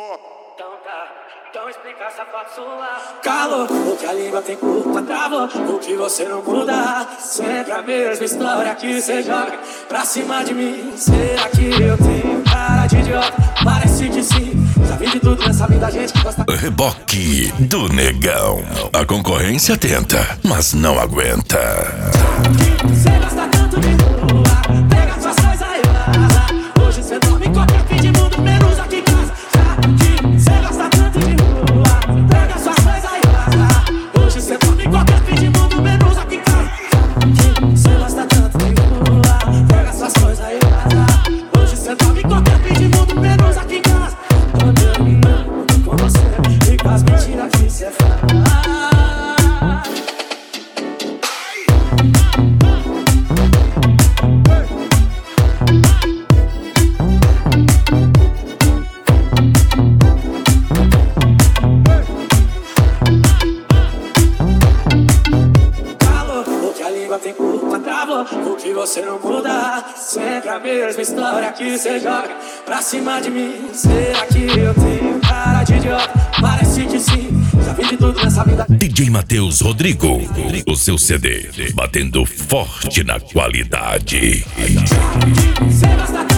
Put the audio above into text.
Então tá, então explica essa foto sua. Calor, o que a língua tem culpa, travou, o que você não muda. Sempre a mesma história que você joga pra cima de mim. Será que eu tenho cara de idiota? Parece que sim, já vi de tudo nessa vida, gente que gosta. Reboque do Negão. A concorrência tenta, mas não aguenta. Você gosta tanto de rua, pega suas coisas e vaza. Hoje você dorme em qualquer fim de mundo, menos aqui em casa. Você gosta tanto de rua, pega suas coisas e vaza. Hoje você dorme em qualquer fim de mundo, menos aqui em casa. Você gosta tanto de rua, pega suas coisas e vaza. Hoje você dorme em qualquer fim de mundo, menos aqui em casa. Tô terminando com você e com as mentiras que você faz. Tem culpa, travou, o que você não muda. Sempre a mesma história que você joga pra cima de mim. Será que eu tenho cara de idiota? Parece que sim, já vi de tudo nessa vida. DJ Matheus Rodrigo, o seu CD batendo forte na qualidade. Você gosta